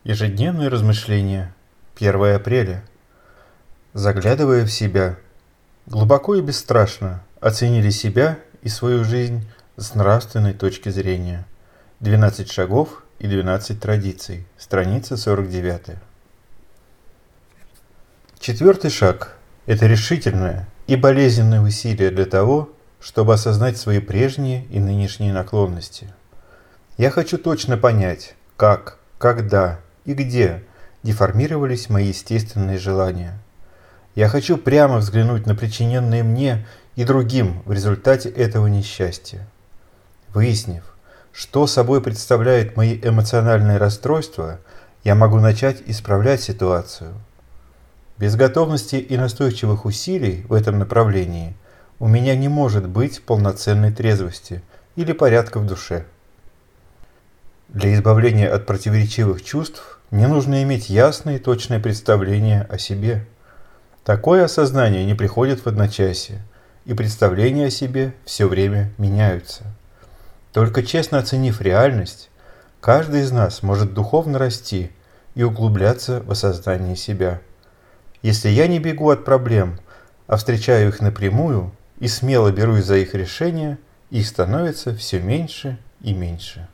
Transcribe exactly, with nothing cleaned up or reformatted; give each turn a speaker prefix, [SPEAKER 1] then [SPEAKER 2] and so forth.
[SPEAKER 1] Ежедневные размышления. первое апреля. Заглядывая в себя, глубоко и бесстрашно оценили себя и свою жизнь с нравственной точки зрения. двенадцать шагов и двенадцать традиций. Страница сорок девять. Четвертый шаг – это решительное и болезненное усилие для того, чтобы осознать свои прежние и нынешние наклонности. Я хочу точно понять, как, когда и где деформировались мои естественные желания. Я хочу прямо взглянуть на причиненные мне и другим в результате этого несчастья. Выяснив, что собой представляют мои эмоциональные расстройства, я могу начать исправлять ситуацию. Без готовности и настойчивых усилий в этом направлении у меня не может быть полноценной трезвости или порядка в душе. Для избавления от противоречивых чувств не нужно иметь ясное и точное представление о себе. Такое осознание не приходит в одночасье, и представления о себе все время меняются. Только честно оценив реальность, каждый из нас может духовно расти и углубляться в осознание себя. Если я не бегу от проблем, а встречаю их напрямую и смело берусь за их решение, их становится все меньше и меньше.